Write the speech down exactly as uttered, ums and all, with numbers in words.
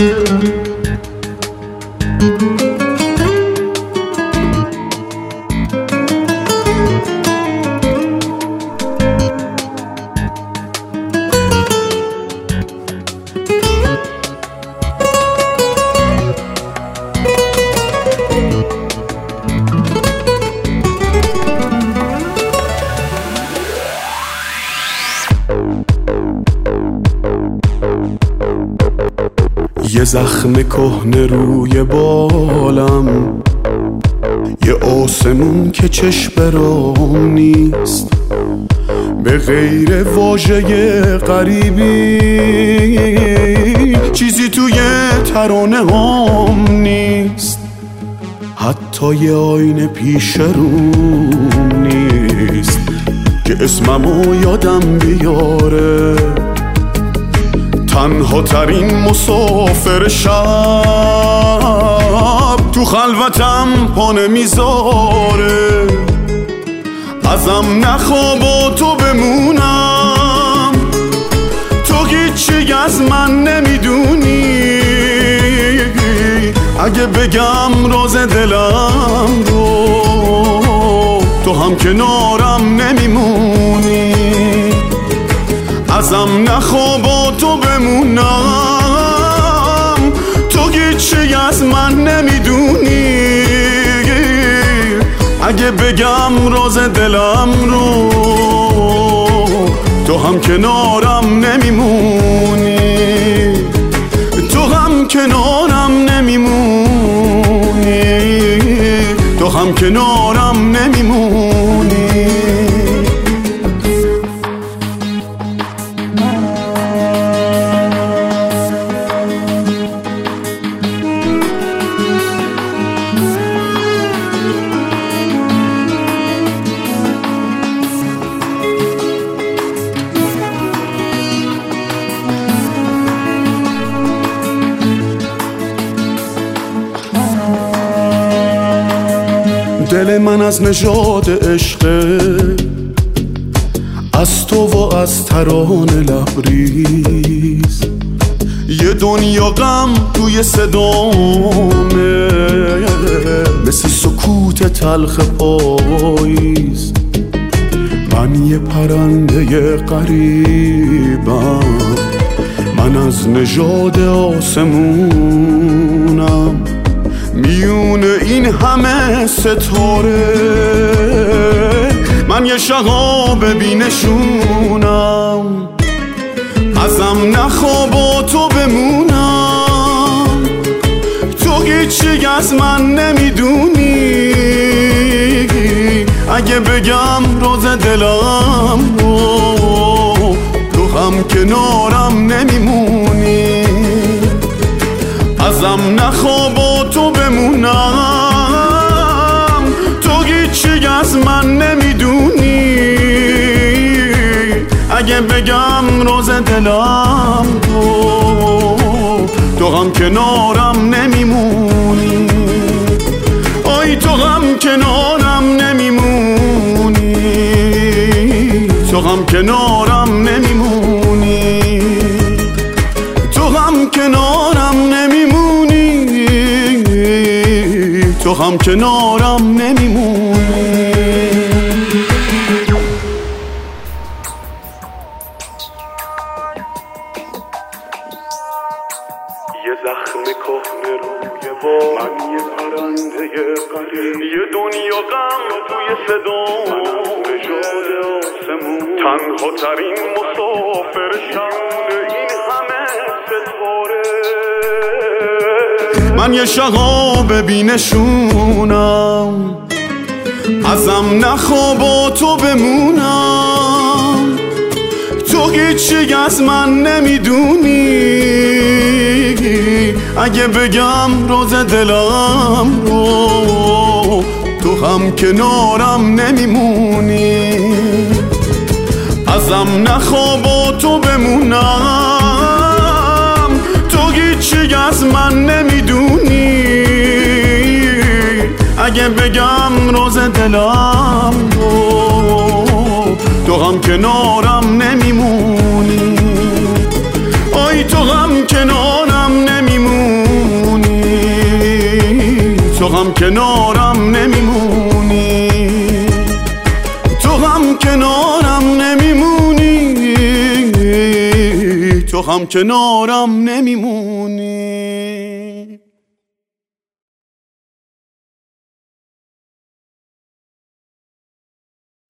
یه زخم کهنه روی بالم، یه آسمون که چشم برام نیست، به غیر واژه غریبی چیزی توی ترانه هم نیست، حتی یه آینه پیش روم نیست که اسممو یادم بیاره. تنها ترین مسافر شب تو خلوتم پا نمیذاره، ازم نخوا با تو بمونم، تو هیچی از من نمیدونی، اگه بگم راز دلم رو تو هم کنارم نمیمونی، ازم نخوا با تو بمونم، تو هیچی از من نمیدونی، اگه بگم راز دلم رو تو هم کنارم نمیمونی، تو هم کنارم نمیمونی، تو هم کنارم نمیمونی. دل من از نژاد عشقه، از تو و از ترانه لبریز، یه دنیا غم توی صدامه، مثل سکوت تلخ پاییز، من یه پرنده غریبم، من از نژاد آسمونم، میون این همه ستاره من یه شهاب بینشونم، ازم نخوا با تو بمونم، تو هیچی از من نمیدونی، اگه بگم راز دلم رو تو هم کنارم نمیمونی، ازم نخوا با تو بمونم، تو هیچی از من نمیدونی، اگه بگم راز دلم رو تو هم کنارم نمیمونی، آی تو هم کنارم نمیمونی، تو هم کنارم نمیمونی، تو هم کنارم نمیمونی، تو هم کنارم نمیمونی. یه زخم کهنه روی بال، من یه پرنده غریب، یه دنیا غم توی صدام، نژاد آسمون، تنها ترین مسافر شب این همه ستاره، من یه شهاب بینشونم، ازم نخوا با تو بمونم، تو هیچی از من نمیدونی، اگه بگم راز دلم رو تو هم کنارم نمیمونی، ازم نخوا با تو بمونم، تو هیچی از من نمیدونی، اگه بگم راز دلم رو تو هم کنارم نمیمونی، آی تو هم کنارم نمیمونی، تو هم کنارم نمیمونی، تو هم کنارم نمیمونی، تو هم کنارم نمیمونی.